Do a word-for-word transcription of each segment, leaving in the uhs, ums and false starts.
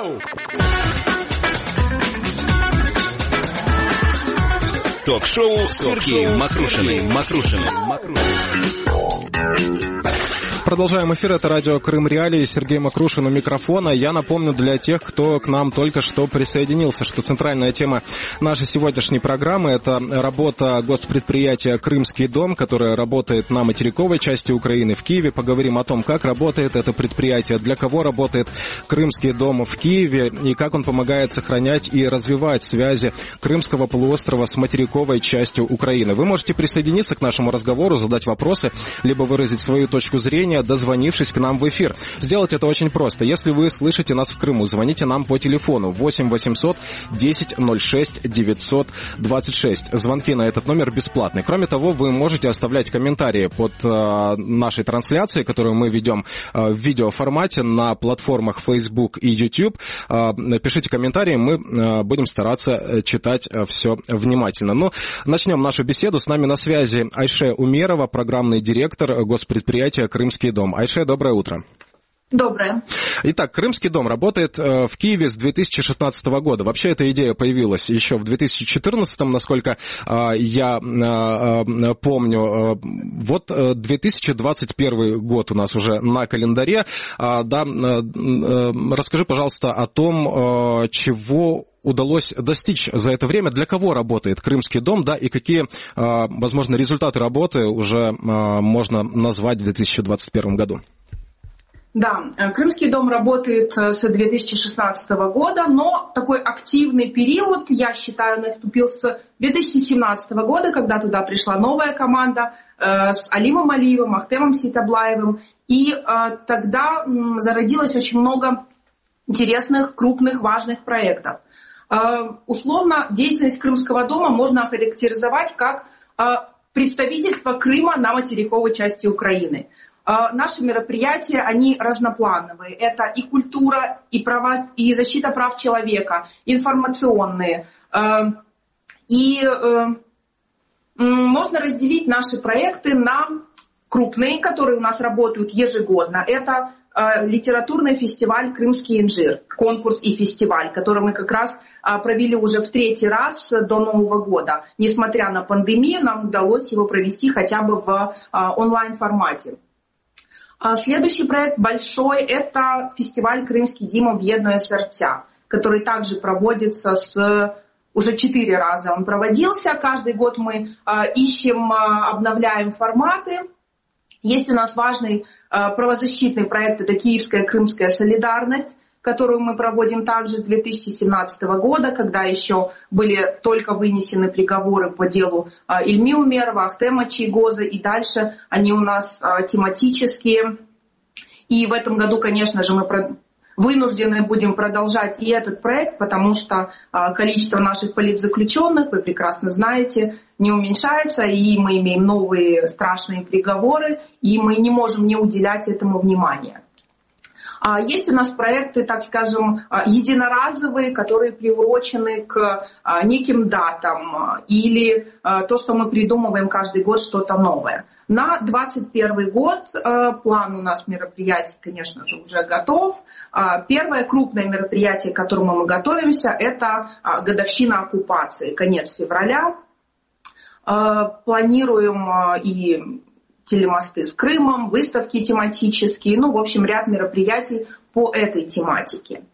Йоу! Ток-шоу с Сергеем Макрушиным. Макрушиным. Продолжаем эфир. Это радио Крым Реалии. Сергей Макрушин у микрофона. Я напомню для тех, кто к нам только что присоединился, что центральная тема нашей сегодняшней программы — это работа госпредприятия «Крымский дом», которое работает на материковой части Украины, в Киеве. Поговорим о том, как работает это предприятие, для кого работает «Крымский дом» в Киеве и как он помогает сохранять и развивать связи Крымского полуострова с материковой частью Украины. Вы можете присоединиться к нашему разговору, задать вопросы, либо выразить свою точку зрения, дозвонившись к нам в эфир. Сделать это очень просто. Если вы слышите нас в Крыму, звоните нам по телефону восемь восемьсот десять ноль шесть девятьсот двадцать шесть. Звонки на этот номер бесплатные. Кроме того, вы можете оставлять комментарии под э, нашей трансляцией, которую мы ведем э, в видеоформате на платформах Facebook и YouTube. Э, пишите комментарии, мы э, будем стараться читать э, все внимательно. Ну, начнем нашу беседу. С нами на связи Айше Умерова, программный директор госпредприятия «Крымский дом». Айше, доброе утро. Доброе. Итак, «Крымский дом» работает э, в Киеве с две тысячи шестнадцатого года. Вообще эта идея появилась еще в две тысячи четырнадцатом, насколько э, я э, помню. Вот э, две тысячи двадцать первый год у нас уже на календаре. Э, да, э, э, расскажи, пожалуйста, о том, э, чего удалось достичь за это время, для кого работает «Крымский дом», да, и какие, возможно, результаты работы уже можно назвать в две тысячи двадцать первом году. Да, «Крымский дом» работает с две тысячи шестнадцатого года, но такой активный период, я считаю, наступил с две тысячи семнадцатого года, когда туда пришла новая команда э, с Алимом Алиевым, Ахтемом Ситаблаевым, и э, тогда м, зародилось очень много интересных, крупных, важных проектов. Условно, деятельность Крымского дома можно охарактеризовать как представительство Крыма на материковой части Украины. Наши мероприятия, они разноплановые. Это и культура, и, права, и защита прав человека, информационные. И можно разделить наши проекты на крупные, которые у нас работают ежегодно. Это литературный фестиваль «Крымский инжир», конкурс и фестиваль, который мы как раз провели уже в третий раз до Нового года. Несмотря на пандемию, нам удалось его провести хотя бы в онлайн-формате. Следующий проект большой – это фестиваль «Крымский дім об'єднує серця», который также проводится с... Уже четыре раза он проводился. Каждый год мы ищем, обновляем форматы. Есть у нас важный э, правозащитный проект, это «Киевская крымская солидарность», которую мы проводим также с две тысячи семнадцатого года, когда еще были только вынесены приговоры по делу э, Ильми Умерова, Ахтема Чийгоза, и дальше они у нас э, тематические. И в этом году, конечно же, мы про... вынуждены будем продолжать и этот проект, потому что э, количество наших политзаключенных, вы прекрасно знаете, не уменьшается, и мы имеем новые страшные приговоры, и мы не можем не уделять этому внимания. Есть у нас проекты, так скажем, единоразовые, которые приурочены к неким датам, или то, что мы придумываем каждый год, что-то новое. На двадцать первый год план у нас мероприятий, конечно же, уже готов. Первое крупное мероприятие, к которому мы готовимся, это годовщина оккупации, конец февраля. Планируем и телемосты с Крымом, выставки тематические, ну, в общем, ряд мероприятий по этой тематике.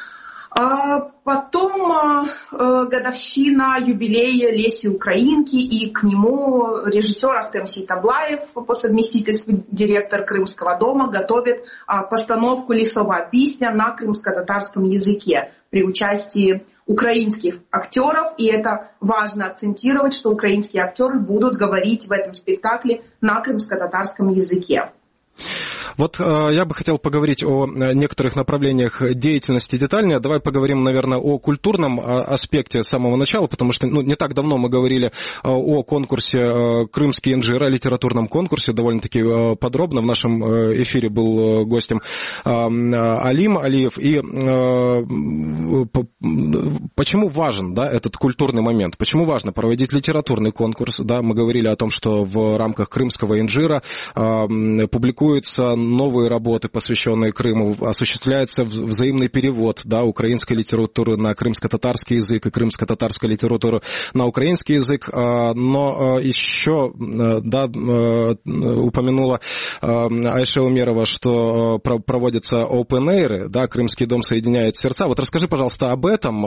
Потом годовщина юбилея Леси Украинки, и к нему режиссер Ахтем Ситаблаев, по совместительству директор Крымского дома, готовит постановку «Лесова песня» на крымско-татарском языке при участии украинских актеров, и это важно акцентировать, что украинские актеры будут говорить в этом спектакле на крымско-татарском языке. Вот э, я бы хотел поговорить о некоторых направлениях деятельности детальнее. Давай поговорим, наверное, о культурном аспекте с самого начала, потому что ну, не так давно мы говорили о конкурсе э, «Крымский инжир», о литературном конкурсе, довольно-таки э, подробно. В нашем эфире был гостем э, Алим Алиев. И э, почему важен, да, этот культурный момент? Почему важно проводить литературный конкурс? Да, мы говорили о том, что в рамках «Крымского инжира» э, публикуют публикуются новые работы, посвященные Крыму, осуществляется взаимный перевод, да, украинской литературы на крымско-татарский язык и крымско-татарской литературы на украинский язык, но еще, да, упомянула Айша Умерова, что проводятся open air, да, Крымский дом соединяет сердца. Вот расскажи, пожалуйста, об этом,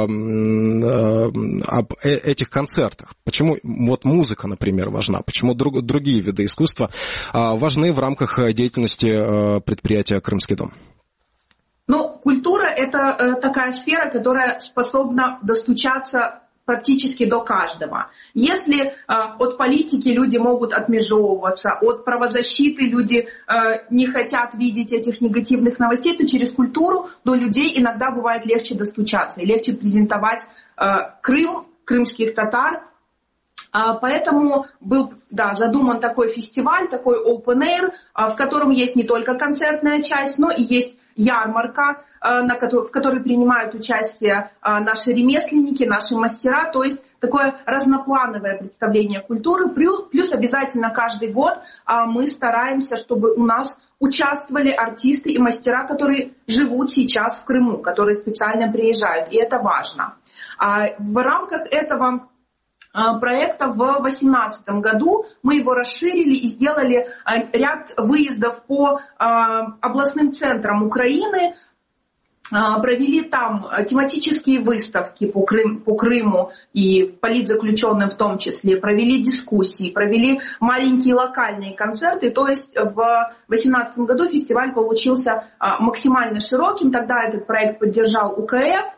об этих концертах. Почему вот музыка, например, важна? Почему друг, другие виды искусства важны в рамках деятельности предприятия «Крымский дом»? Ну, культура – это такая сфера, которая способна достучаться практически до каждого. Если э, от политики люди могут отмежевываться, от правозащиты люди э, не хотят видеть этих негативных новостей, то через культуру до людей иногда бывает легче достучаться и легче презентовать э, Крым, крымских татар. А, поэтому был, да, задуман такой фестиваль, такой open air, а, в котором есть не только концертная часть, но и есть ярмарка, на которой, в которой принимают участие наши ремесленники, наши мастера, то есть такое разноплановое представление культуры, плюс, плюс обязательно каждый год мы стараемся, чтобы у нас участвовали артисты и мастера, которые живут сейчас в Крыму, которые специально приезжают, и это важно. В рамках этого проекта в две тысячи восемнадцатом году мы его расширили и сделали ряд выездов по областным центрам Украины, провели там тематические выставки по, Крым, по Крыму и политзаключенным в том числе, провели дискуссии, провели маленькие локальные концерты, то есть в две тысячи восемнадцатом году фестиваль получился максимально широким, тогда этот проект поддержал УКФ.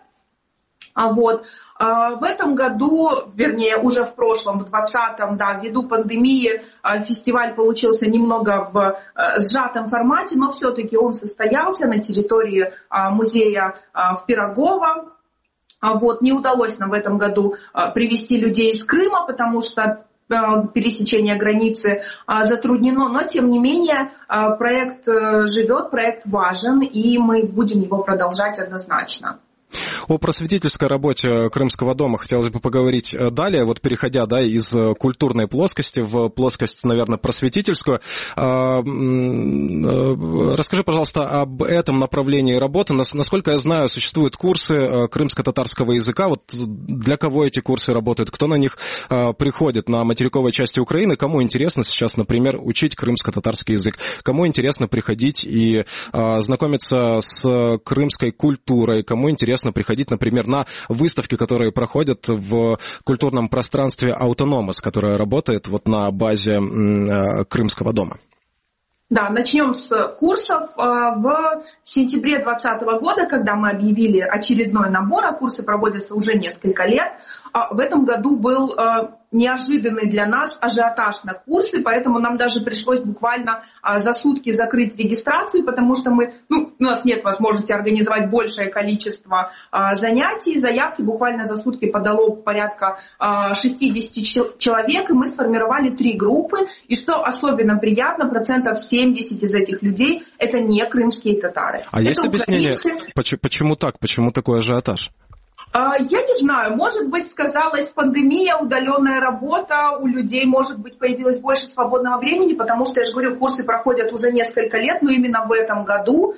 Вот. В этом году, вернее, уже в прошлом, в двадцатом, да, ввиду пандемии, фестиваль получился немного в сжатом формате, но все-таки он состоялся на территории музея в Пирогово. Вот. Не удалось нам в этом году привезти людей из Крыма, потому что пересечение границы затруднено, но тем не менее проект живет, проект важен, и мы будем его продолжать однозначно. О просветительской работе Крымского дома хотелось бы поговорить далее, вот переходя, да, из культурной плоскости в плоскость, наверное, просветительскую. Расскажи, пожалуйста, об этом направлении работы. Насколько я знаю, существуют курсы крымско-татарского языка. Вот для кого эти курсы работают? Кто на них приходит на материковой части Украины? Кому интересно сейчас, например, учить крымско-татарский язык? Кому интересно приходить и знакомиться с крымской культурой? Кому интересно приходить, например, на выставки, которые проходят в культурном пространстве «Аутономос», которая работает вот на базе Крымского дома? Да, начнем с курсов. В сентябре двадцатого года, когда мы объявили очередной набор, а курсы проводятся уже несколько лет, в этом году был неожиданный для нас ажиотаж на курсы, поэтому нам даже пришлось буквально за сутки закрыть регистрацию, потому что мы, ну, у нас нет возможности организовать большее количество занятий. Заявки буквально за сутки подало порядка шестьдесят человек, и мы сформировали три группы. И что особенно приятно, процентов семьдесят из этих людей – это не крымские татары. А это есть объяснение, украинцы. почему, почему так, почему такой ажиотаж? Я не знаю, может быть, сказалась пандемия, удаленная работа, у людей, может быть, появилось больше свободного времени, потому что, я же говорю, курсы проходят уже несколько лет, но именно в этом году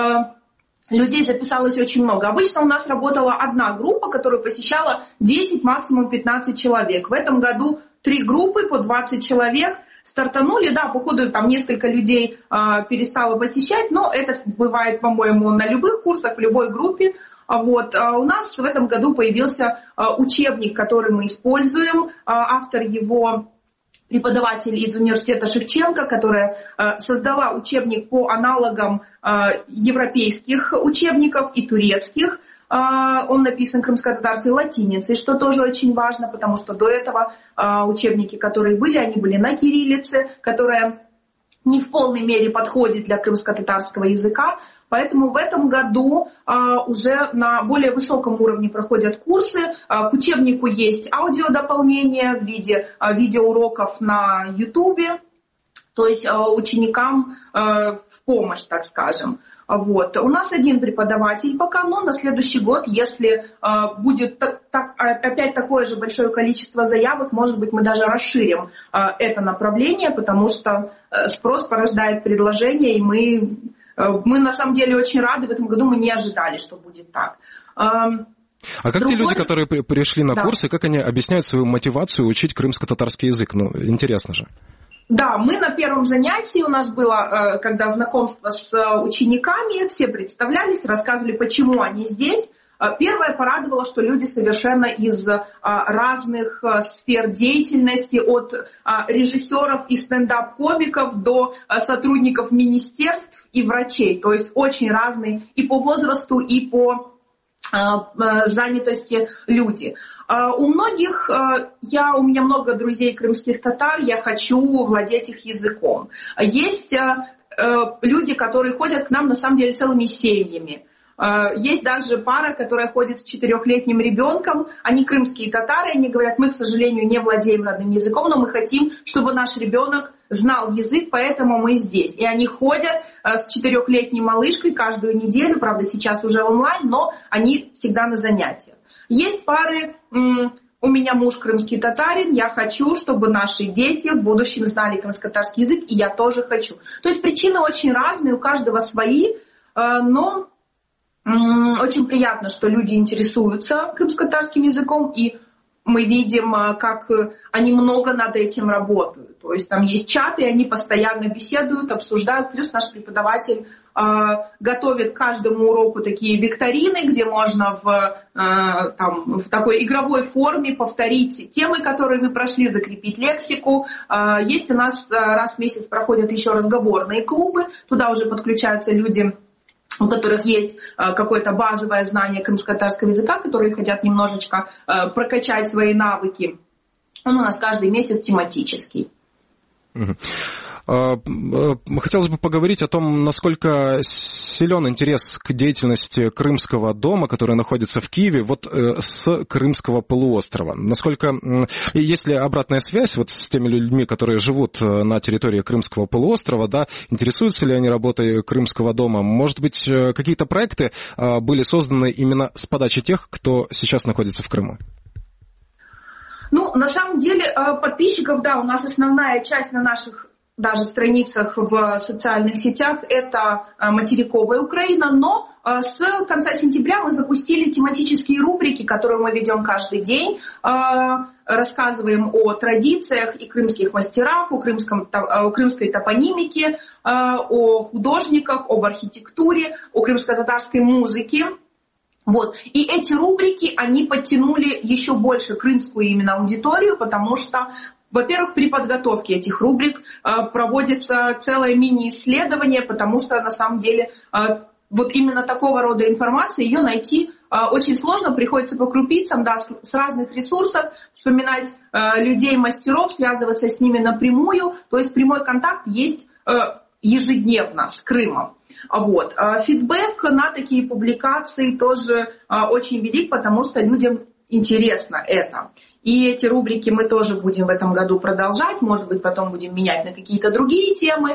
людей записалось очень много. Обычно у нас работала одна группа, которую посещала десять, максимум пятнадцать человек. В этом году три группы по двадцать человек стартанули, да, по ходу там несколько людей перестало посещать, но это бывает, по-моему, на любых курсах, в любой группе. Вот. У нас в этом году появился учебник, который мы используем. Автор его преподаватель из университета Шевченко, которая создала учебник по аналогам европейских учебников и турецких. Он написан крымско-татарской латиницей, что тоже очень важно, потому что до этого учебники, которые были, они были на кириллице, которая не в полной мере подходит для крымско-татарского языка. Поэтому в этом году а, уже на более высоком уровне проходят курсы. А, к учебнику есть аудиодополнение в виде а, видеоуроков на Ютубе, то есть а, ученикам а, в помощь, так скажем. Вот. У нас один преподаватель пока, но на следующий год, если будет так, так, опять такое же большое количество заявок, может быть, мы даже расширим это направление, потому что спрос порождает предложение, и мы, мы на самом деле очень рады. В этом году мы не ожидали, что будет так. А как Другой... те люди, которые при, пришли на да. курсы, как они объясняют свою мотивацию учить крымско-татарский язык? Ну, интересно же. Да, мы на первом занятии, у нас было, когда знакомство с учениками, все представлялись, рассказывали, почему они здесь. Первое порадовало, что люди совершенно из разных сфер деятельности, от режиссеров и стендап-комиков до сотрудников министерств и врачей. То есть очень разные и по возрасту, и по занятости люди. У многих, я, у меня много друзей крымских татар, я хочу владеть их языком. Есть люди, которые ходят к нам на самом деле целыми семьями. Есть даже пара, которая ходит с четырехлетним ребенком, они крымские татары, они говорят, мы, к сожалению, не владеем родным языком, но мы хотим, чтобы наш ребенок знал язык, поэтому мы здесь. И они ходят с четырехлетней малышкой каждую неделю, правда, сейчас уже онлайн, но они всегда на занятиях. Есть пары, у меня муж крымский татарин, я хочу, чтобы наши дети в будущем знали крымско-татарский язык, и я тоже хочу. То есть причины очень разные, у каждого свои, но очень приятно, что люди интересуются крымско-татарским языком, и мы видим, как они много над этим работают. То есть там есть чаты, и они постоянно беседуют, обсуждают. Плюс наш преподаватель э, готовит к каждому уроку такие викторины, где можно в, э, там, в такой игровой форме повторить темы, которые вы прошли, закрепить лексику. Э, есть у нас э, раз в месяц проходят еще разговорные клубы. Туда уже подключаются люди, у которых есть э, какое-то базовое знание крымско-татарского языка, которые хотят немножечко э, прокачать свои навыки. Он у нас каждый месяц тематический. Хотелось бы поговорить о том, насколько силен интерес к деятельности Крымского дома, который находится в Киеве, вот с Крымского полуострова. Насколько, есть ли обратная связь вот с теми людьми, которые живут на территории Крымского полуострова, да, интересуются ли они работой Крымского дома? Может быть, какие-то проекты были созданы именно с подачи тех, кто сейчас находится в Крыму? Ну, на самом деле, подписчиков, да, у нас основная часть на наших даже страницах в социальных сетях – это материковая Украина, но с конца сентября мы запустили тематические рубрики, которые мы ведем каждый день, рассказываем о традициях и крымских мастерах, о, крымском, о крымской топонимике, о художниках, об архитектуре, о крымско-татарской музыке. Вот. И эти рубрики, они подтянули еще больше крымскую именно аудиторию, потому что, во-первых, при подготовке этих рубрик э, проводится целое мини-исследование, потому что на самом деле э, вот именно такого рода информации, ее найти э, очень сложно, приходится по крупицам, да, с, с разных ресурсов, вспоминать э, людей-мастеров, связываться с ними напрямую, то есть прямой контакт есть э, ежедневно с Крымом. Вот. Фидбэк на такие публикации тоже очень велик, потому что людям интересно это. И эти рубрики мы тоже будем в этом году продолжать, может быть, потом будем менять на какие-то другие темы.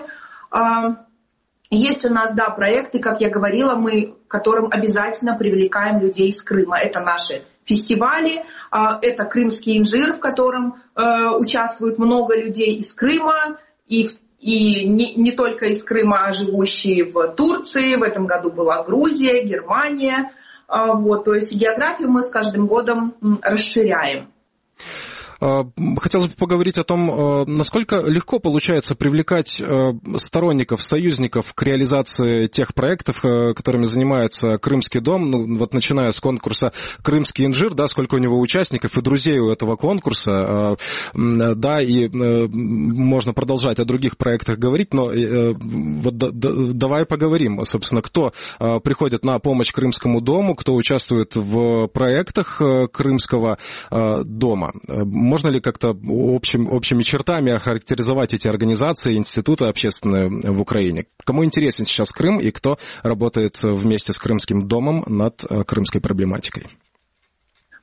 Есть у нас, да, проекты, как я говорила, мы к которым обязательно привлекаем людей из Крыма. Это наши фестивали, это крымский инжир, в котором участвует много людей из Крыма, и в И не, не только из Крыма, а живущие в Турции. В этом году была Грузия, Германия. Вот, то есть географию мы с каждым годом расширяем. Хотелось бы поговорить о том, насколько легко получается привлекать сторонников, союзников к реализации тех проектов, которыми занимается Крымский дом, ну, вот начиная с конкурса «Крымский инжир», да, сколько у него участников и друзей у этого конкурса, да, и можно продолжать о других проектах говорить, но вот давай поговорим, собственно, кто приходит на помощь Крымскому дому, кто участвует в проектах Крымского дома. Можно ли как-то общим, общими чертами охарактеризовать эти организации, институты общественные в Украине? Кому интересен сейчас Крым и кто работает вместе с Крымским домом над крымской проблематикой?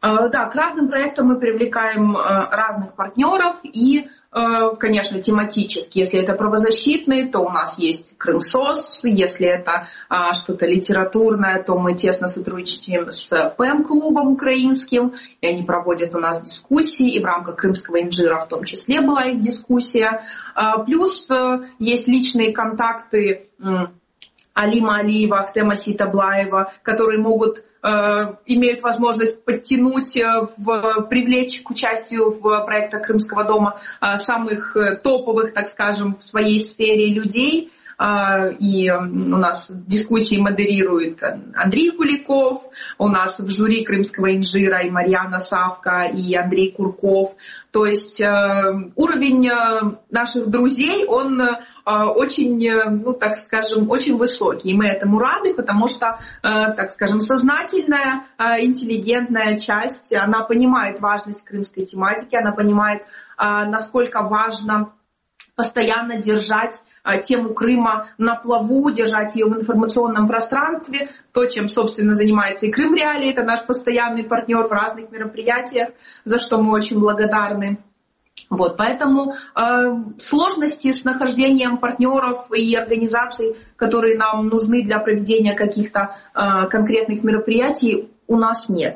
Да, к разным проектам мы привлекаем разных партнеров и, конечно, тематически. Если это правозащитные, то у нас есть Крымсос. Если это что-то литературное, то мы тесно сотрудничаем с ПЭМ-клубом украинским, и они проводят у нас дискуссии, и в рамках Крымского инжира в том числе была их дискуссия. Плюс есть личные контакты Алима Алиева, Ахтема Ситаблаева, которые могут имеют возможность подтянуть, в, привлечь к участию в проектах Крымского дома самых топовых, так скажем, в своей сфере людей. И у нас дискуссии модерирует Андрей Куликов, у нас в жюри Крымского инжира и Марьяна Савка, и Андрей Курков. То есть уровень наших друзей, он очень, ну так скажем, очень высокий. И мы этому рады, потому что, так скажем, сознательная, интеллигентная часть, она понимает важность крымской тематики, она понимает, насколько важно постоянно держать тему Крыма на плаву, держать ее в информационном пространстве. То, чем, собственно, занимается и Крым Реалии, это наш постоянный партнер в разных мероприятиях, за что мы очень благодарны. Вот, поэтому э, сложности с нахождением партнеров и организаций, которые нам нужны для проведения каких-то э, конкретных мероприятий, у нас нет.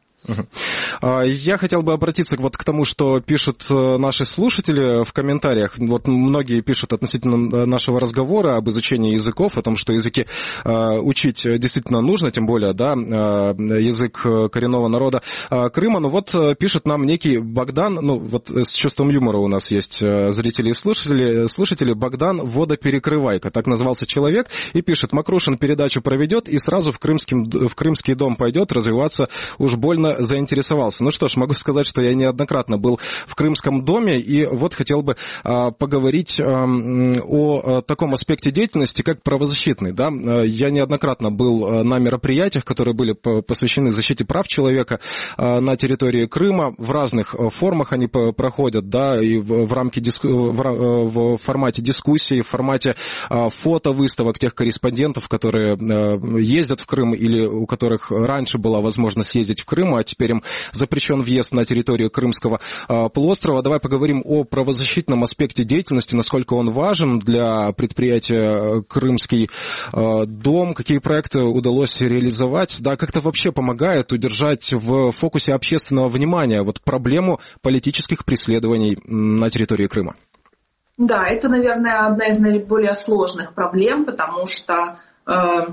Я хотел бы обратиться вот к тому, что пишут наши слушатели в комментариях. Вот многие пишут относительно нашего разговора об изучении языков, о том, что языки учить действительно нужно, тем более, да, язык коренного народа Крыма. Но вот пишет нам некий Богдан, ну вот с чувством юмора у нас есть зрители и слушатели, слушатели Богдан Водоперекрывайка, так назывался человек, и пишет: Макрушин передачу проведет и сразу в, крымским, в Крымский дом пойдет развиваться, уж больно заинтересовался. Ну что ж, могу сказать, что я неоднократно был в Крымском доме, и вот хотел бы а, поговорить а, о таком аспекте деятельности, как правозащитный. Да? Я неоднократно был на мероприятиях, которые были посвящены защите прав человека а, на территории Крыма. В разных формах они проходят, да, и в, в, рамке диску, в, в формате дискуссии, в формате а, фотовыставок тех корреспондентов, которые а, ездят в Крым или у которых раньше была возможность ездить в Крым, а теперь им запрещен въезд на территорию Крымского полуострова. Давай поговорим о правозащитном аспекте деятельности, насколько он важен для предприятия Крымский дом, какие проекты удалось реализовать, да, как это вообще помогает удержать в фокусе общественного внимания вот проблему политических преследований на территории Крыма. Да, это, наверное, одна из наиболее сложных проблем, потому что э...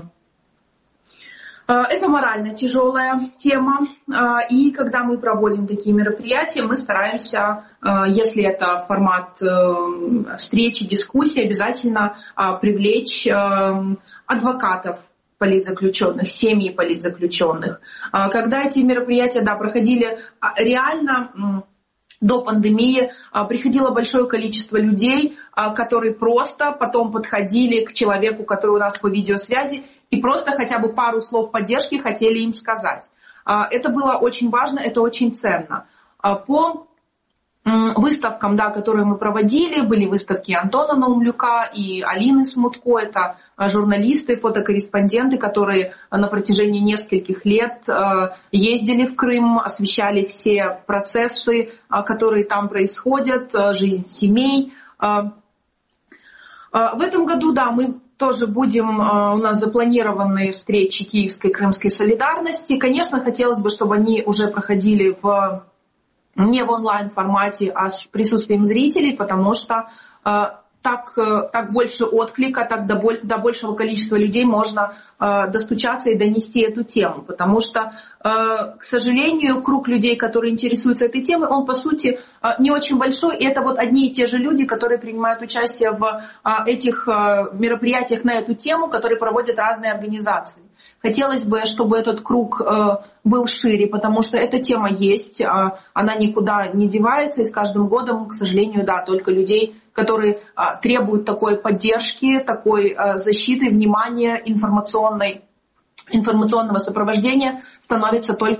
это морально тяжелая тема, и когда мы проводим такие мероприятия, мы стараемся, если это формат встречи, дискуссии, обязательно привлечь адвокатов политзаключенных, семьи политзаключенных. Когда эти мероприятия, да, проходили реально... До пандемии приходило большое количество людей, которые просто потом подходили к человеку, который у нас по видеосвязи, и просто хотя бы пару слов поддержки хотели им сказать. Это было очень важно, это очень ценно. По выставкам, да, которые мы проводили, были выставки Антона Наумлюка и Алины Смутко, это журналисты, фотокорреспонденты, которые на протяжении нескольких лет ездили в Крым, освещали все процессы, которые там происходят, жизнь семей. В этом году, да, мы тоже будем, у нас запланированы встречи Киевской Крымской солидарности. Конечно, хотелось бы, чтобы они уже проходили в не в онлайн-формате, а с присутствием зрителей, потому что э, так, э, так больше отклика, так до, боль, до большего количества людей можно э, достучаться и донести эту тему. Потому что, э, к сожалению, круг людей, которые интересуются этой темой, он, по сути, э, не очень большой. И это вот одни и те же люди, которые принимают участие в э, этих э, мероприятиях на эту тему, которые проводят разные организации. Хотелось бы, чтобы этот круг э, был шире, потому что эта тема есть, э, она никуда не девается, и с каждым годом, к сожалению, да, только людей, которые э, требуют такой поддержки, такой э, защиты, внимания, информационной, информационного сопровождения, становится только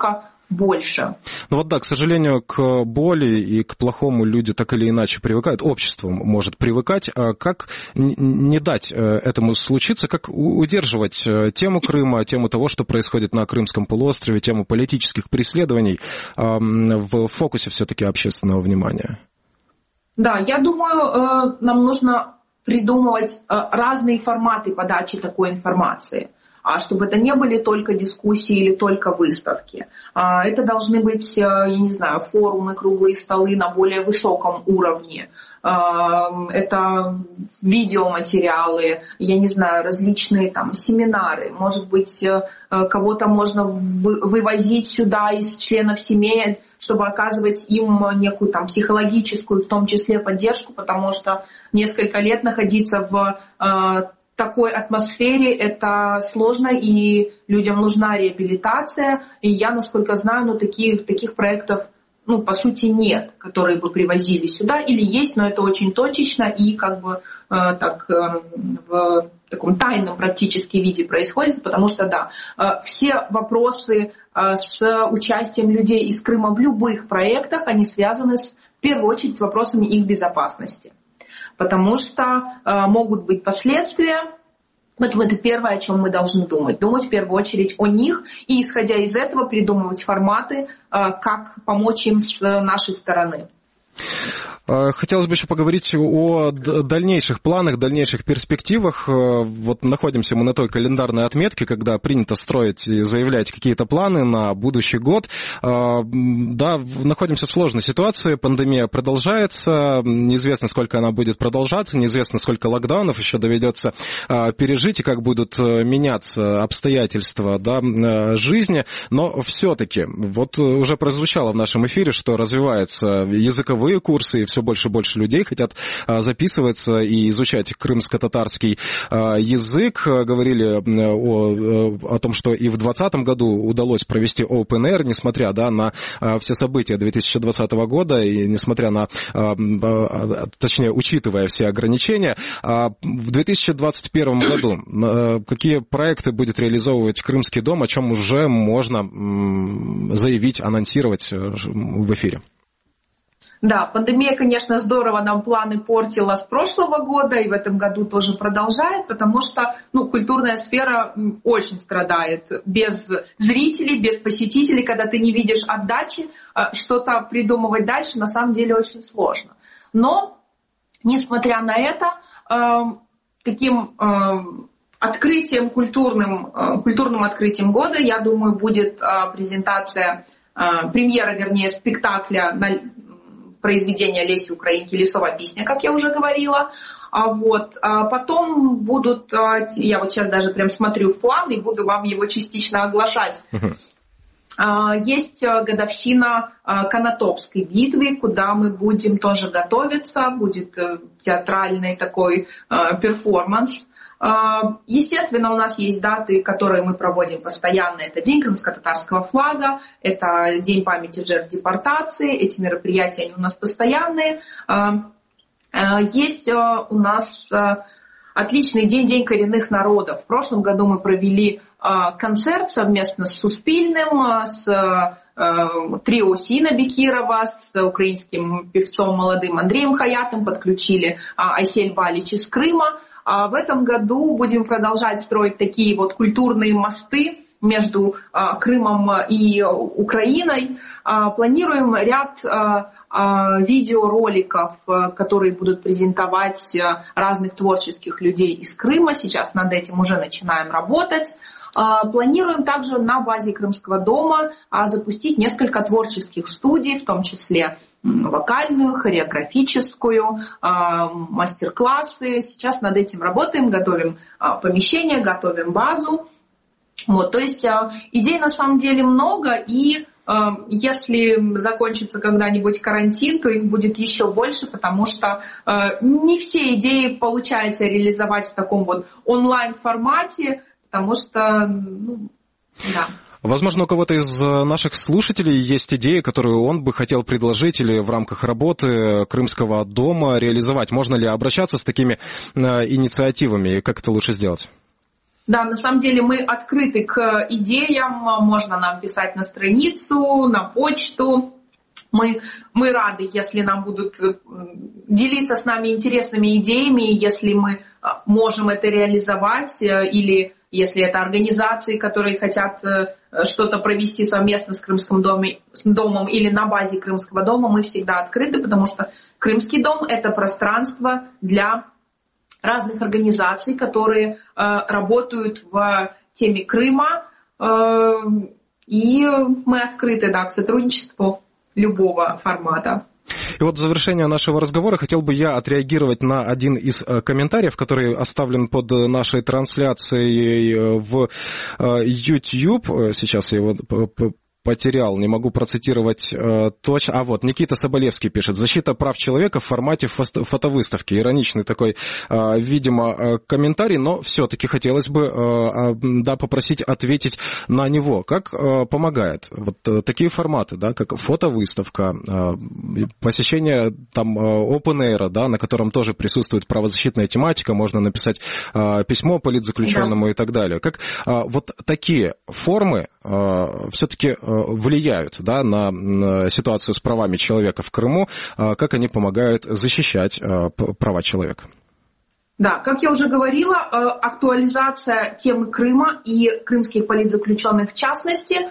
больше. Ну вот да, к сожалению, к боли и к плохому люди так или иначе привыкают, общество может привыкать. А как не дать этому случиться, как удерживать тему Крыма, тему того, что происходит на Крымском полуострове, тему политических преследований в фокусе все-таки общественного внимания? Да, я думаю, нам нужно придумывать разные форматы подачи такой информации. А чтобы это не были только дискуссии или только выставки. Это должны быть, я не знаю, форумы, круглые столы на более высоком уровне. Это видеоматериалы, я не знаю, различные там семинары. Может быть, кого-то можно вывозить сюда из членов семей, чтобы оказывать им некую там психологическую, в том числе, поддержку, потому что несколько лет находиться в такой атмосфере это сложно, и людям нужна реабилитация. И я, насколько знаю, ну, таких, таких проектов, ну, по сути, нет, которые бы привозили сюда. Или есть, но это очень точечно и как бы э, так э, в таком тайном практически виде происходит, потому что, да, э, все вопросы э, с участием людей из Крыма в любых проектах, они связаны с, в первую очередь с вопросами их безопасности. Потому что э, могут быть последствия. Поэтому это первое, о чем мы должны думать. Думать в первую очередь о них и, исходя из этого, придумывать форматы, э, как помочь им с нашей стороны. Хотелось бы еще поговорить о дальнейших планах, дальнейших перспективах. Вот находимся мы на той календарной отметке, когда принято строить и заявлять какие-то планы на будущий год. Да, находимся в сложной ситуации, пандемия продолжается, неизвестно, сколько она будет продолжаться, неизвестно, сколько локдаунов еще доведется пережить и как будут меняться обстоятельства, да, жизни. Но все-таки, вот уже прозвучало в нашем эфире, что развиваются языковые курсы, и все больше и больше людей хотят записываться и изучать крымско-татарский язык. Говорили о, о том, что и в двадцатом году удалось провести Open Air, несмотря, да, на все события две тысячи двадцатого года и несмотря на, точнее, учитывая все ограничения. В две тысячи двадцать первом году какие проекты будет реализовывать Крымский дом, о чем уже можно заявить, анонсировать в эфире? Да, пандемия, конечно, здорово нам планы портила с прошлого года и в этом году тоже продолжает, потому что, ну, культурная сфера очень страдает. Без зрителей, без посетителей, когда ты не видишь отдачи, что-то придумывать дальше на самом деле очень сложно. Но, несмотря на это, таким открытием, культурным, культурным открытием года, я думаю, будет презентация, премьера, вернее, спектакля на произведения Лесі Українки «Лесова песня», как я уже говорила. А вот, а потом будут, я вот сейчас даже прям смотрю в план и буду вам его частично оглашать. Uh-huh. Есть годовщина Конотопской битвы, куда мы будем тоже готовиться, будет театральный такой перформанс. Естественно, у нас есть даты, которые мы проводим постоянно. Это День крымско-татарского флага, это День памяти жертв депортации. Эти мероприятия они у нас постоянные. Есть у нас отличный день, День коренных народов. В прошлом году мы провели концерт совместно с Суспильным, с трио Сина Бекирова, с украинским певцом молодым Андреем Хаятом, подключили Айсель Балич из Крыма. В этом году будем продолжать строить такие вот культурные мосты между Крымом и Украиной. Планируем ряд видеороликов, которые будут презентовать разных творческих людей из Крыма. Сейчас над этим уже начинаем работать. Планируем также на базе Крымского дома запустить несколько творческих студий, в том числе вокальную, хореографическую, мастер-классы. Сейчас над этим работаем, готовим помещение, готовим базу. Вот, то есть идей на самом деле много, и если закончится когда-нибудь карантин, то их будет еще больше, потому что не все идеи получается реализовать в таком вот онлайн-формате, потому что, ну, да. Возможно, у кого-то из наших слушателей есть идеи, которые он бы хотел предложить или в рамках работы Крымского дома реализовать. Можно ли обращаться с такими инициативами и как это лучше сделать? Да, на самом деле мы открыты к идеям, можно нам писать на страницу, на почту. Мы, мы рады, если нам будут делиться с нами интересными идеями, если мы можем это реализовать, или если это организации, которые хотят что-то провести совместно с Крымским домом или на базе Крымского дома, мы всегда открыты, потому что Крымский дом – это пространство для разных организаций, которые э, работают в теме Крыма, э, и мы открыты, да, к сотрудничеству любого формата. И вот в завершение нашего разговора хотел бы я отреагировать на один из комментариев, который оставлен под нашей трансляцией в YouTube. Сейчас я его потерял, не могу процитировать э, точно. А вот, Никита Соболевский пишет: «Защита прав человека в формате фото- фотовыставки». Ироничный такой, э, видимо, э, комментарий, но все-таки хотелось бы э, да, попросить ответить на него. Как э, помогает вот э, такие форматы, да, как фотовыставка, э, посещение там э, Open Air, да, на котором тоже присутствует правозащитная тематика, можно написать э, письмо политзаключенному, да, и так далее. Как э, вот такие формы э, все-таки э, влияют, да, на, на ситуацию с правами человека в Крыму, как они помогают защищать права человека? Да, как я уже говорила, актуализация темы Крыма и крымских политзаключенных в частности,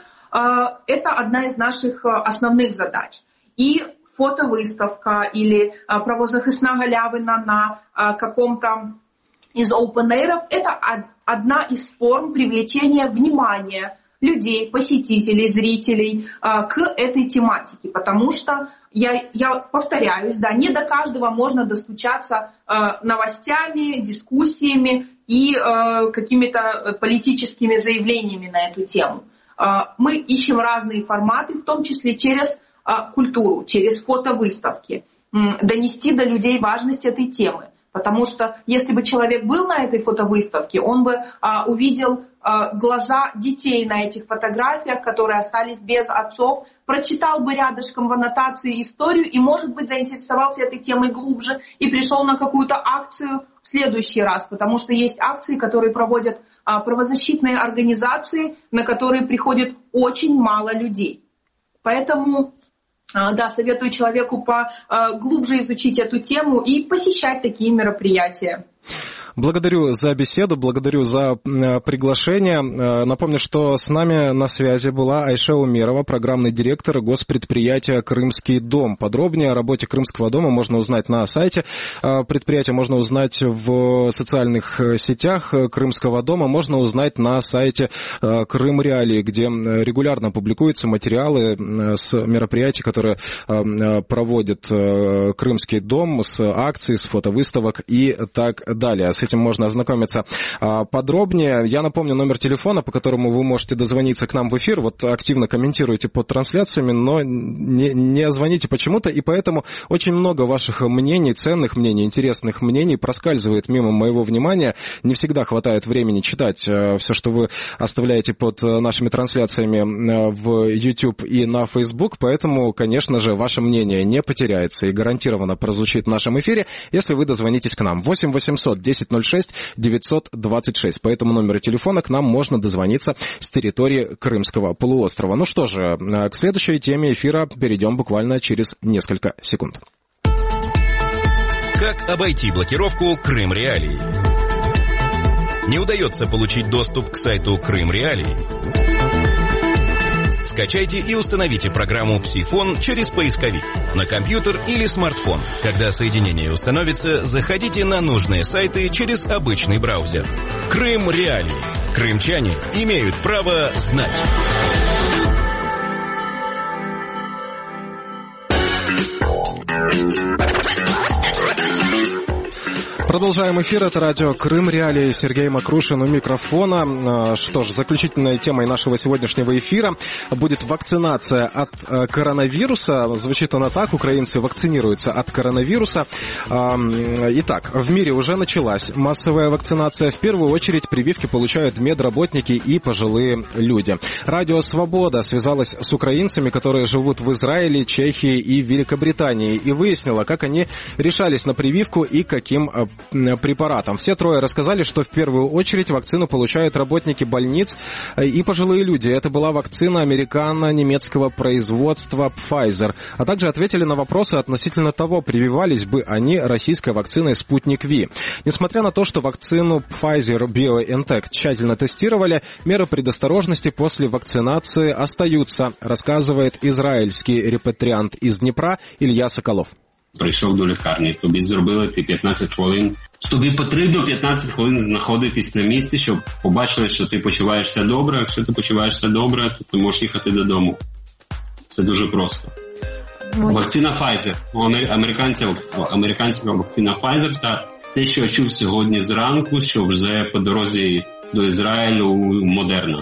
это одна из наших основных задач. И фотовыставка или правозахисна галявина на каком-то из open air'ов – это одна из форм привлечения внимания людей, посетителей, зрителей э, к этой тематике, потому что, я, я повторяюсь, да, не до каждого можно достучаться э, новостями, дискуссиями и э, какими-то политическими заявлениями на эту тему. Э, мы ищем разные форматы, в том числе через э, культуру, через фотовыставки, э, донести до людей важность этой темы. Потому что если бы человек был на этой фотовыставке, он бы а, увидел а, глаза детей на этих фотографиях, которые остались без отцов, прочитал бы рядышком в аннотации историю и, может быть, заинтересовался этой темой глубже и пришел на какую-то акцию в следующий раз. Потому что есть акции, которые проводят а, правозащитные организации, на которые приходит очень мало людей. Поэтому... Да, советую человеку поглубже изучить эту тему и посещать такие мероприятия. Благодарю за беседу, благодарю за приглашение. Напомню, что с нами на связи была Айше Умерова, программный директор госпредприятия «Крымский дом». Подробнее о работе Крымского дома можно узнать на сайте предприятия, можно узнать в социальных сетях Крымского дома, можно узнать на сайте Крым Реалии, где регулярно публикуются материалы с мероприятий, которые проводит Крымский дом, с акций, с фотовыставок и так далее. С этим можно ознакомиться подробнее. Я напомню номер телефона, по которому вы можете дозвониться к нам в эфир. Вот активно комментируйте под трансляциями, но не, не звоните почему-то, и поэтому очень много ваших мнений, ценных мнений, интересных мнений проскальзывает мимо моего внимания. Не всегда хватает времени читать все, что вы оставляете под нашими трансляциями в YouTube и на Facebook, поэтому, конечно же, ваше мнение не потеряется и гарантированно прозвучит в нашем эфире, если вы дозвонитесь к нам. восемь восемьсот десять ноль шесть девятьсот двадцать шесть. По этому номеру телефона к нам можно дозвониться с территории Крымского полуострова. Ну что же, к следующей теме эфира перейдем буквально через несколько секунд. Как обойти блокировку Крым Реалии? Не удается получить доступ к сайту Крым Реалии? Скачайте и установите программу «Псифон» через поисковик на компьютер или смартфон. Когда соединение установится, заходите на нужные сайты через обычный браузер. Крым Реалии. Крымчане имеют право знать. Продолжаем эфир. Это радио Крым Реалии. Сергей Макрушин у микрофона. Что ж, заключительной темой нашего сегодняшнего эфира будет вакцинация от коронавируса. Звучит она так: украинцы вакцинируются от коронавируса. Итак, в мире уже началась массовая вакцинация. В первую очередь прививки получают медработники и пожилые люди. Радио «Свобода» связалась с украинцами, которые живут в Израиле, Чехии и Великобритании, и выяснила, как они решались на прививку и каким препаратом. Все трое рассказали, что в первую очередь вакцину получают работники больниц и пожилые люди. Это была вакцина американо-немецкого производства Pfizer. А также ответили на вопросы относительно того, прививались бы они российской вакциной Sputnik V. Несмотря на то, что вакцину Pfizer-BioNTech тщательно тестировали, меры предосторожности после вакцинации остаются, рассказывает израильский репатриант из Днепра Илья Соколов. Прийшов до лікарні, тобі зробили ти п'ятнадцять хвилин. Тобі потрібно п'ятнадцять хвилин знаходитись на місці, щоб побачили, що ти почуваєшся добре. Якщо ти почуваєшся добре, то ти можеш їхати додому. Це дуже просто. Ой. Вакцина Pfizer. Американців, американська вакцина Pfizer та те, що я чув сьогодні зранку, що вже по дорозі до Израилю Модерна.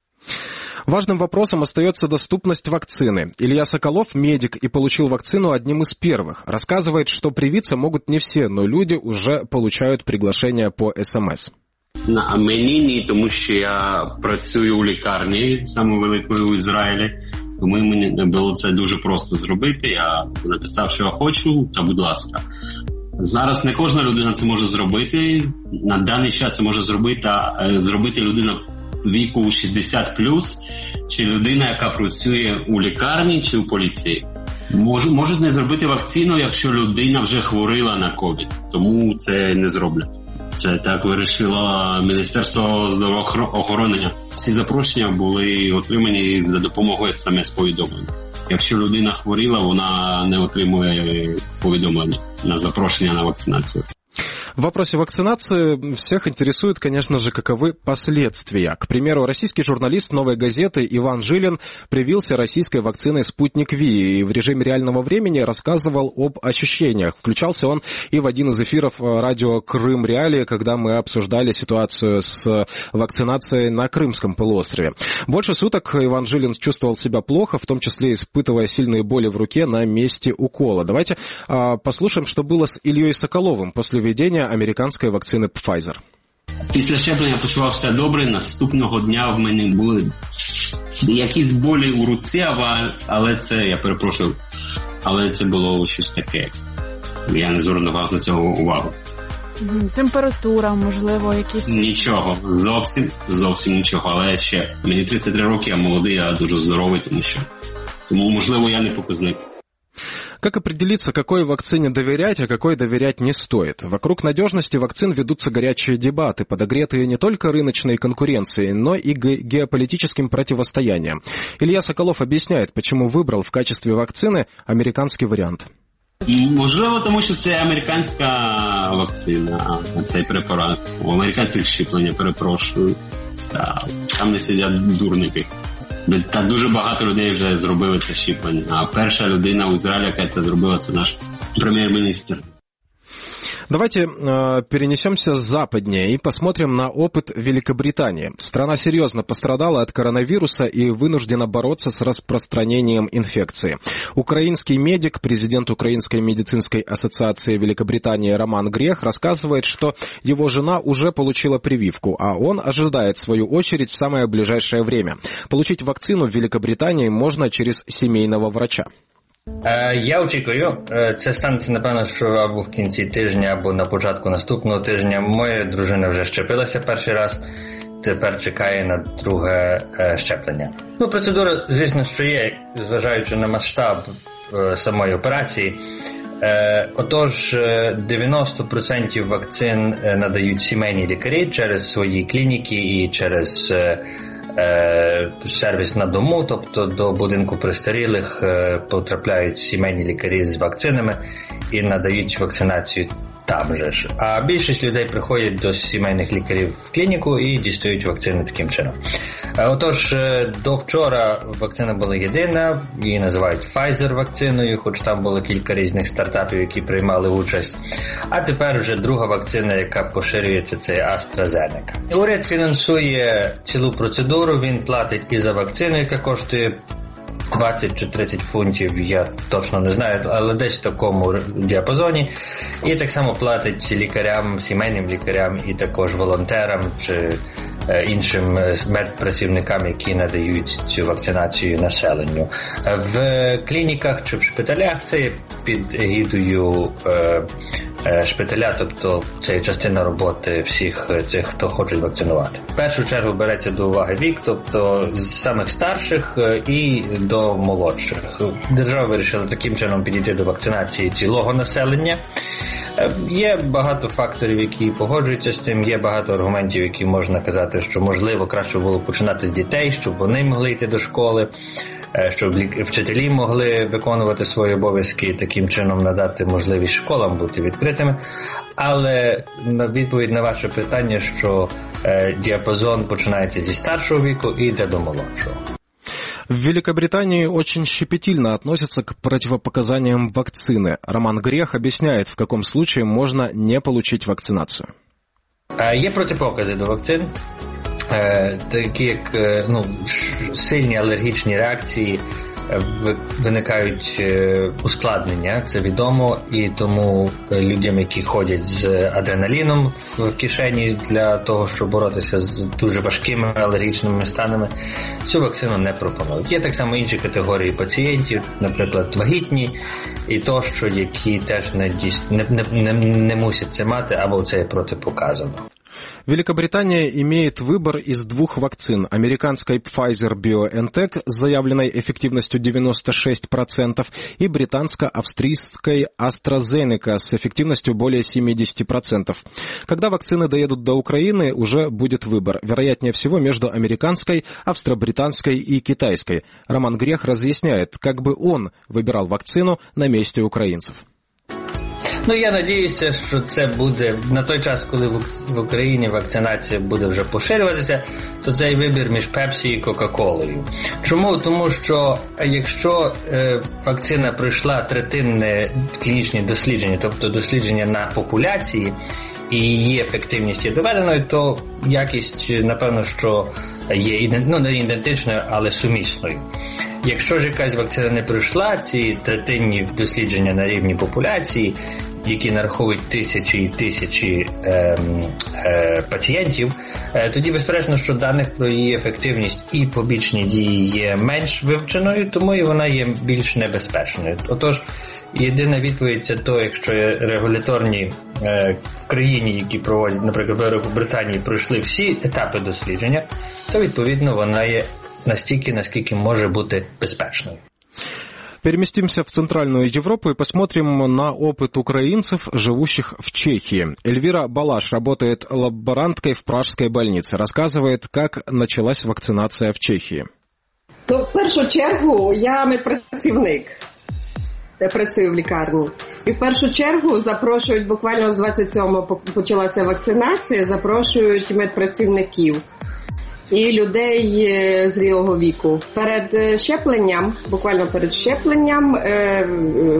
Важным вопросом остается доступность вакцины. Илья Соколов – медик и получил вакцину одним из первых. Рассказывает, что привиться могут не все, но люди уже получают приглашение по СМС. А мені ні, тому що я працюю у лікарні, саме великої у Ізраїлі. Тому мені було це дуже просто зробити. Я написав, що я хочу, та будь ласка. Зараз не кожна людина це може зробити. На даний час це може зробити, зробити людина віку шістдесят плюс, чи людина, яка працює у лікарні чи у поліції. Можуть, можуть не зробити вакцину, якщо людина вже хворіла на ковід. Тому це не зроблять. Це так вирішило Міністерство здравоохорони. Всі запрошення були отримані за допомогою ес-ем-ес-повідомлень. Якщо людина хворіла, вона не отримує повідомлення на запрошення на вакцинацію. В вопросе вакцинации всех интересует, конечно же, каковы последствия. К примеру, российский журналист «Новой газеты» Иван Жилин привился российской вакциной «Спутник Ви» и в режиме реального времени рассказывал об ощущениях. Включался он и в один из эфиров радио «Крым Реалии», когда мы обсуждали ситуацию с вакцинацией на Крымском полуострове. Больше суток Иван Жилин чувствовал себя плохо, в том числе испытывая сильные боли в руке на месте укола. Давайте а, послушаем, что было с Ильей Соколовым после введения американської вакцини Pfizer. Після щеплення почувався добре, наступного дня в мене були якісь болі у руці, але це, я перепрошую, але це було щось таке. Я не звернув на цього увагу. Температура, можливо, якісь... Нічого, зовсім, зовсім нічого, але ще, мені тридцять три роки, я молодий, я дуже здоровий, тому що, тому, можливо, я не показник. Как определиться, какой вакцине доверять, а какой доверять не стоит? Вокруг надежности вакцин ведутся горячие дебаты, подогретые не только рыночной конкуренцией, но и геополитическим противостоянием. Илья Соколов объясняет, почему выбрал в качестве вакцины американский вариант. Можливо, тому що це американська вакцина, цей препарат. У американських щеплення, перепрошую. Там не сидять дурники. Та дуже багато людей вже зробили це щеплення. А перша людина у Ізраїлі, яка це зробила, це наш прем'єр-міністр. Давайте э, перенесемся западнее и посмотрим на опыт Великобритании. Страна серьезно пострадала от коронавируса и вынуждена бороться с распространением инфекции. Украинский медик, президент Украинской медицинской ассоциации Великобритании Роман Грех рассказывает, что его жена уже получила прививку, а он ожидает свою очередь в самое ближайшее время. Получить вакцину в Великобритании можно через семейного врача. Я очікую, це станеться, напевно, що або в кінці тижня, або на початку наступного тижня. Моя дружина вже щепилася перший раз, тепер чекає на друге щеплення. Ну, процедура, звісно, що є, зважаючи на масштаб самої операції. Отож, дев'яносто відсотків вакцин надають сімейні лікарі через свої клініки і через сервіс на дому, тобто до будинку престарілих потрапляють сімейні лікарі з вакцинами і надають вакцинацію там же ж. А більшість людей приходять до сімейних лікарів в клініку і дістають вакцини таким чином. Отож, до вчора вакцина була єдина, її називають Pfizer вакциною, хоч там було кілька різних стартапів, які приймали участь. А тепер вже друга вакцина, яка поширюється, це AstraZeneca. Уряд фінансує цілу процедуру, він платить і за вакцину, яка коштує двадцять чи тридцять фунтів, я точно не знаю, але десь в такому діапазоні. І так само платить лікарям, сімейним лікарям і також волонтерам чи іншим медпрацівникам, які надають цю вакцинацію населенню. В клініках чи в шпиталях це під егідою шпиталя, тобто це є частина роботи всіх цих, хто хочуть вакцинувати. В першу чергу береться до уваги вік, тобто з самих старших і до молодших. Держава вирішила таким чином підійти до вакцинації цілого населення. Є багато факторів, які погоджуються з тим, є багато аргументів, які можна казати, що можливо краще було починати з дітей, щоб вони могли йти до школи, щоб вчителі могли виконувати свої обов'язки, таким чином надати можливість школам бути відкритими. Але на відповідь на ваше питання, що діапазон починається зі старшого віку і йде до молодшого. В Великобритании очень щепетильно относятся к противопоказаниям вакцины. Роман Грех объясняет, в каком случае можно не получить вакцинацию. Є протипокази до вакцин, такі як ну, сильні алергічні реакції, виникають ускладнення, це відомо, і тому людям, які ходять з адреналіном в кишені для того, щоб боротися з дуже важкими алергічними станами, цю вакцину не пропонують. Є так само інші категорії пацієнтів, наприклад, вагітні і тощо, які теж не, не, не, не мусять це мати, або це є протипоказано. Великобритания имеет выбор из двух вакцин – американской Pfizer-BioNTech с заявленной эффективностью девяносто шесть процентов и британско-австрийской AstraZeneca с эффективностью более семьдесят процентов. Когда вакцины доедут до Украины, уже будет выбор, вероятнее всего, между американской, австро-британской и китайской. Роман Грех разъясняет, как бы он выбирал вакцину на месте украинцев. Ну, я надіюся, що це буде на той час, коли в Україні вакцинація буде вже поширюватися, то цей вибір між Пепсі і Кока-Колою. Чому? Тому що якщо е, вакцина пройшла третинне клінічні дослідження, тобто дослідження на популяції, і її ефективність є доведеною, то якість, напевно, що є, ну, не ідентичною, але сумісною. Якщо ж якась вакцина не пройшла ці третинні дослідження на рівні популяції, які нараховують тисячі і тисячі е, е, пацієнтів, е, тоді безперечно, що даних про її ефективність і побічні дії є менш вивченою, тому і вона є більш небезпечною. Отож, єдина відповідь – це то, якщо регуляторні е, в країні, які проводять, наприклад, в Великобританії, пройшли всі етапи дослідження, то відповідно вона є настільки, наскільки може бути безпечною. Переместимся в Центральную Европу и посмотрим на опыт украинцев, живущих в Чехии. Эльвира Балаш работает лаборанткой в Пражской больнице. Рассказывает, как началась вакцинация в Чехии. Ну, в першу чергу, я медпрацівник. Я працюю в лікарні. І в першу чергу запрошують, буквально з двадцять сьомого почалася вакцинація, запрошують медпрацівників і людей зрілого віку. Перед щепленням, буквально перед щепленням, е, е,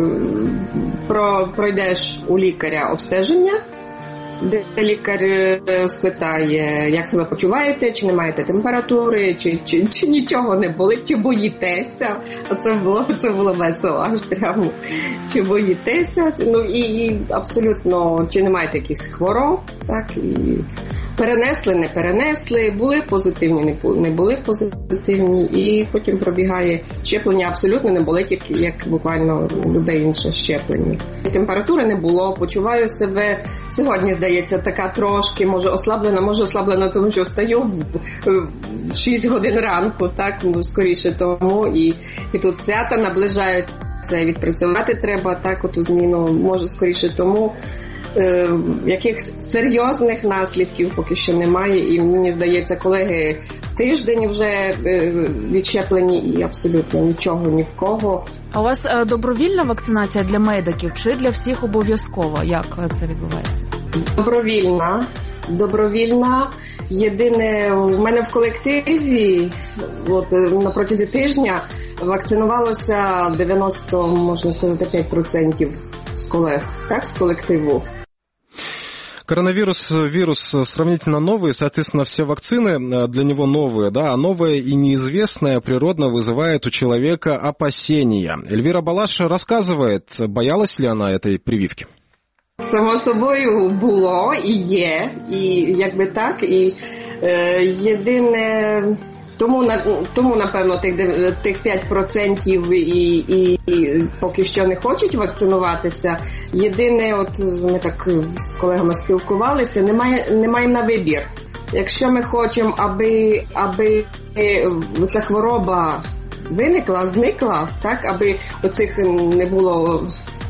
про, пройдеш у лікаря обстеження, де лікар спитає, як себе почуваєте, чи не маєте температури, чи, чи, чи нічого не болить, чи боїтеся. Це було, це було весело, аж прямо. Чи боїтеся, ну і, і абсолютно, чи не маєте якихось хвороб, так, і перенесли, не перенесли, були позитивні, не були позитивні, і потім пробігає щеплення, абсолютно не болить, як, як буквально любе інше щеплення. Температури не було, почуваю себе, сьогодні, здається, така трошки, може ослаблена, може ослаблена, тому що встаю в шість годин ранку, так, ну, скоріше тому, і, і тут свята наближають, це відпрацювати треба, так, оту зміну, може скоріше тому. Е, якихось серйозних наслідків поки що немає, і мені здається, колеги тиждень вже е, відщеплені і абсолютно нічого ні в кого. А у вас е, добровільна вакцинація для медиків чи для всіх обов'язково? Як це відбувається? Добровільна. Добровільна. Єдине, в мене в колективі от, на протязі тижня вакцинувалося дев'яносто, можна сказати, п'ять відсотків з колег, так, з колективу. Коронавирус – вирус сравнительно новый, соответственно, все вакцины для него новые, да, а новое и неизвестное природно вызывает у человека опасения. Эльвира Балаш рассказывает, боялась ли она этой прививки? Само собою було і є, і якби так, і е, єдине, Тому, тому напевно, тих, тих п'ять відсотків і, і, і поки що не хочуть вакцинуватися. Єдине, от ми так з колегами спілкувалися, немає, не маємо на вибір. Якщо ми хочемо, аби, аби ця хвороба виникла, зникла, так, аби оцих не було,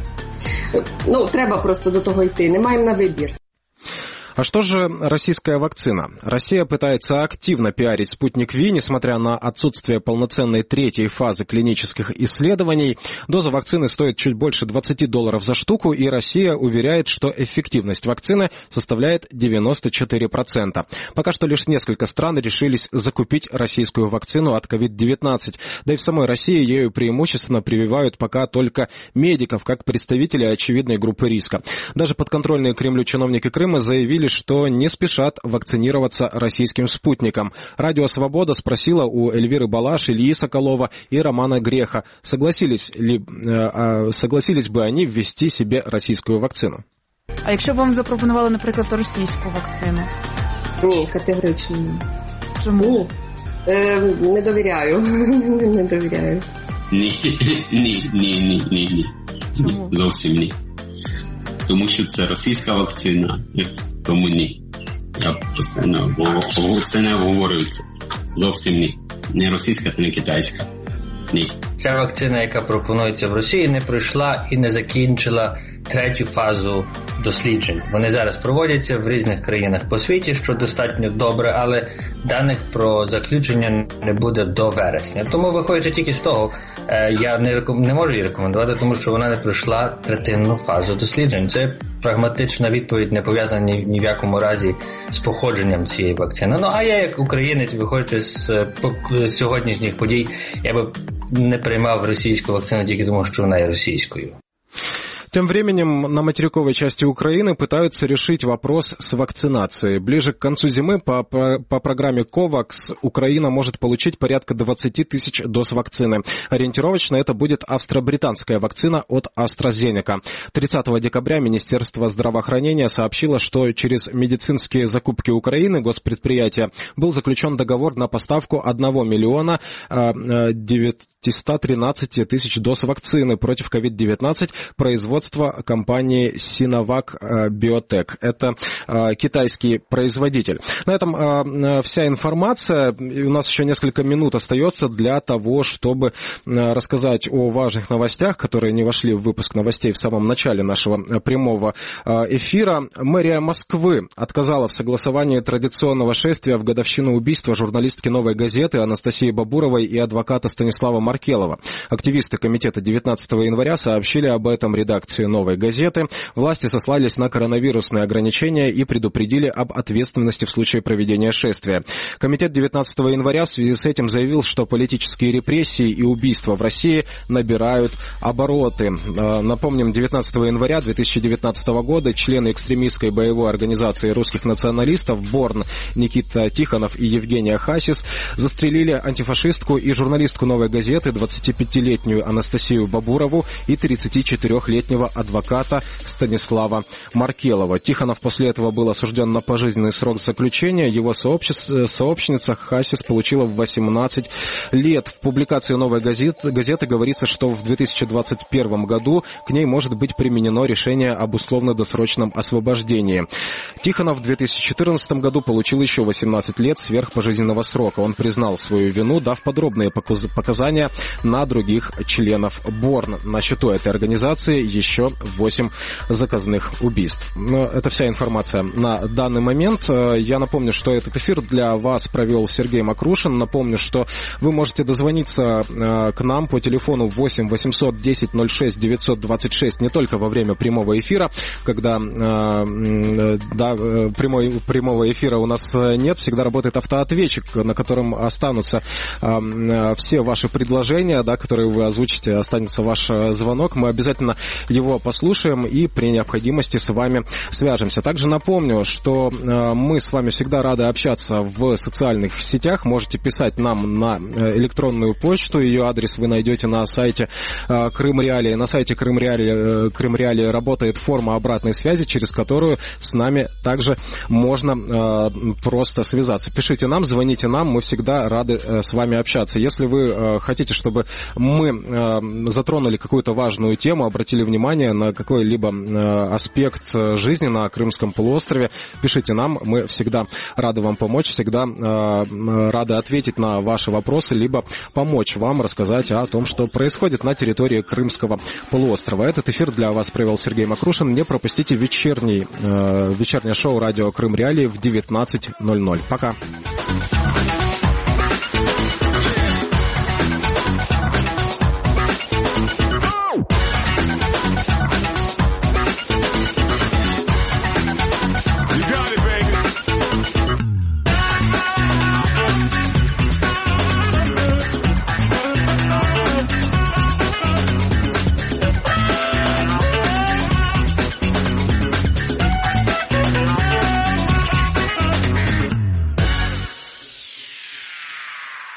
ну, треба просто до того йти, не маємо на вибір. А что же российская вакцина? Россия пытается активно пиарить «Спутник Ви», несмотря на отсутствие полноценной третьей фазы клинических исследований. Доза вакцины стоит чуть больше двадцать долларов за штуку, и Россия уверяет, что эффективность вакцины составляет девяносто четыре процента. Пока что лишь несколько стран решились закупить российскую вакцину от ковид девятнадцать. Да и в самой России ею преимущественно прививают пока только медиков, как представителей очевидной группы риска. Даже подконтрольные Кремлю чиновники Крыма заявили, что не спешат вакцинироваться российским спутником. Радио «Свобода» спросила у Эльвиры Балаш, Ильи Соколова и Романа Греха, согласились ли, э, согласились бы они ввести себе российскую вакцину. А якщо б вам запропонували, наприклад, російську вакцину? Ні, категорично ні. Чому? Ні. Е, не довіряю. не довіряю. Ні, ні, ні, ні, ні, ні. Чому? Зовсім ні. Тому що це російська вакцина, тому ні. Я про це не, це не обговорюється. Зовсім ні. Не російська, та не китайська. Ні. Ця вакцина, яка пропонується в Росії, не пройшла і не закінчила третю фазу досліджень. Вони зараз проводяться в різних країнах по світі, що достатньо добре, але даних про заключення не буде до вересня. Тому, виходячи тільки з того, я не, реком... не можу її рекомендувати, тому що вона не пройшла третинну фазу досліджень. Це прагматична відповідь, не пов'язана ні, ні в якому разі з походженням цієї вакцини. Ну, а я як українець, виходячи з, з сьогоднішніх подій, я би не приймав російську вакцину тільки тому, що вона є російською. Тем временем на материковой части Украины пытаются решить вопрос с вакцинацией. Ближе к концу зимы по, по, по программе ковакс Украина может получить порядка двадцать тысяч доз вакцины. Ориентировочно это будет австро-британская вакцина от AstraZeneca. тридцатого декабря Министерство здравоохранения сообщило, что через медицинские закупки Украины, госпредприятия, был заключен договор на поставку одного миллиона девятьсот тринадцать тысяч доз вакцины против ковид девятнадцать производства компании Sinovac Biotech. Это э, китайский производитель. На этом э, вся информация. У нас еще несколько минут остается для того, чтобы э, рассказать о важных новостях, которые не вошли в выпуск новостей в самом начале нашего прямого э, эфира. Мэрия Москвы отказала в согласовании традиционного шествия в годовщину убийства журналистки «Новой газеты» Анастасии Бабуровой и адвоката Станислава Маркелова. Активисты комитета девятнадцатого января сообщили об этом редакции «Новой газеты». Власти сослались на коронавирусные ограничения и предупредили об ответственности в случае проведения шествия. Комитет девятнадцатого января в связи с этим заявил, что политические репрессии и убийства в России набирают обороты. Напомним, девятнадцатого января две тысячи девятнадцатого года члены экстремистской боевой организации русских националистов «Борн» Никита Тихонов и Евгения Хасис застрелили антифашистку и журналистку «Новой газеты» двадцатипятилетнюю Анастасию Бабурову и тридцатичетырёхлетнего адвоката Станислава Маркелова. Тихонов после этого был осужден на пожизненный срок заключения. Его сообщница Хасис получила восемнадцать лет. В публикации «Новой газеты», газеты говорится, что в две тысячи двадцать первом году к ней может быть применено решение об условно-досрочном освобождении. Тихонов в две тысячи четырнадцатом году получил еще восемнадцать лет сверхпожизненного срока. Он признал свою вину, дав подробные показания на других членов «Борн». На счету этой организации еще восемь заказных убийств. Но это вся информация на данный момент. Я напомню, что этот эфир для вас провел Сергей Макрушин. Напомню, что вы можете дозвониться к нам по телефону восемь восемьсот десять ноль шесть девятьсот двадцать шесть не только во время прямого эфира, когда да, прямой, прямого эфира у нас нет, всегда работает автоответчик, на котором останутся все ваши предложения, да, которые вы озвучите, останется ваш звонок. Мы обязательно его послушаем и при необходимости с вами свяжемся. Также напомню, что мы с вами всегда рады общаться в социальных сетях. Можете писать нам на электронную почту. Ее адрес вы найдете на сайте Крым Реалии. На сайте Крым Реалии, Крым Реалии работает форма обратной связи, через которую с нами также можно просто связаться. Пишите нам, звоните нам, мы всегда рады с вами общаться. Если вы хотите, чтобы мы затронули какую-то важную тему, обратили внимание на какой-либо аспект жизни на Крымском полуострове, пишите нам, мы всегда рады вам помочь, всегда рады ответить на ваши вопросы, либо помочь вам рассказать о том, что происходит на территории Крымского полуострова. Этот эфир для вас провел Сергей Макрушин. Не пропустите вечерний, вечернее шоу «Радио Крым Реалии» в девятнадцать ноль ноль. Пока.